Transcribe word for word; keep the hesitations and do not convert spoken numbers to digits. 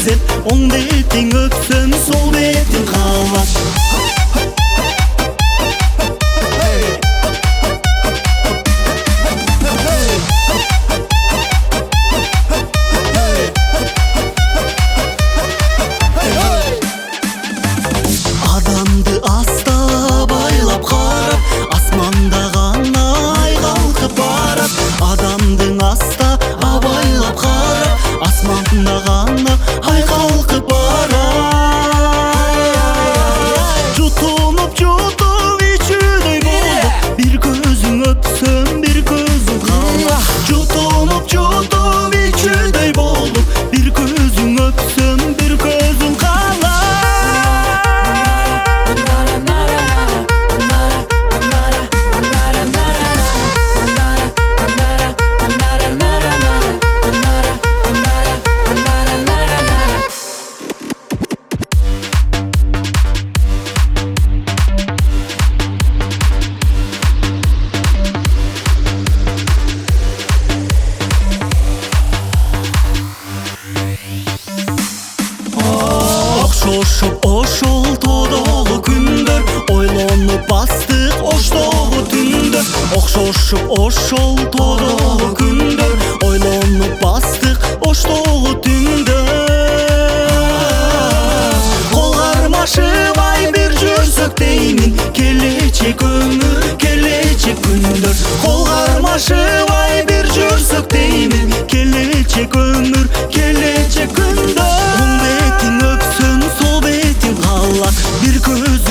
güzel. Оң бетиң өпсөм, сол бетиң калат. Адамды аста байлап карап, асманда гана ай калкып барат. Адамдың аста абайлап карап, асманда гана ай калкып барат. Жутунуп жутуп ичүүдөй болуп, бир көзүң өпсөм, бир көзүң калат. Жутунуп жутуп ичүүдөй болуп, бир көзүң өпсөм, бир көзүң калат. Окшошуп ошол тоодогу күндөр, ойлонуп бастык оштогу түндөр. Окшошуп ошол тоодогу күндөр, ойлонуп бастык оштогу түндөр. Кол кармашыбай бир жүрсөк деймин, келечек өмүр, келечек күндөр. Кол кармашыбай бир жүрсөк деймин, келечек өмүр, келечек күндөр. Оң бетиң өпсөм, сол бетиң калат. Бир көз